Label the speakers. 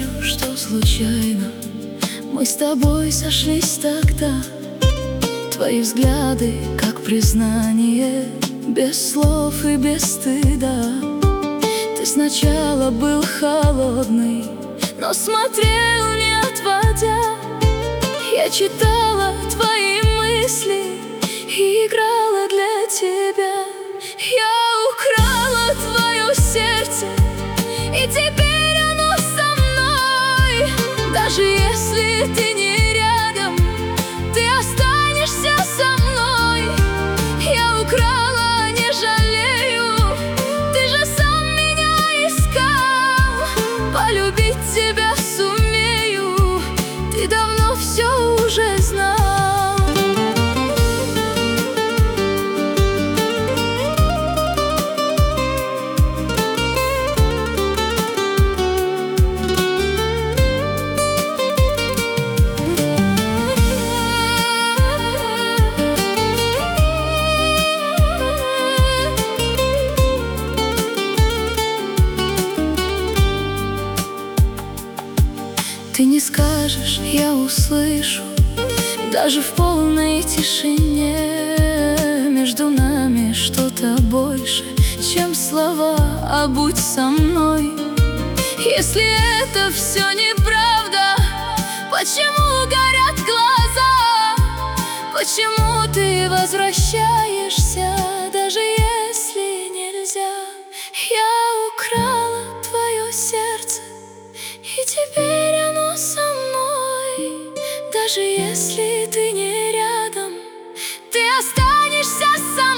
Speaker 1: верю, что случайно мы с тобой сошлись тогда. Твои взгляды, как признание, без слов и без стыда. Ты сначала был холодный, но смотрел не отводя. Я читала твои мысли и играла для тебя. Я украла твое сердце, и теперь оно со мной. Даже если ты не рядом, ты останешься со мной. Я украла, не жалею, ты же сам меня искал. Полюбить тебя сумею, ты давно все уже знал. Ты не скажешь, я услышу, даже в полной тишине. Между нами что-то больше, чем слова, а будь со мной. Если это все неправда, почему горят глаза? Почему ты возвращаешься, даже если нельзя? Я украла твое сердце, и теперь оно со мной. Даже если ты не рядом, ты останешься со мной.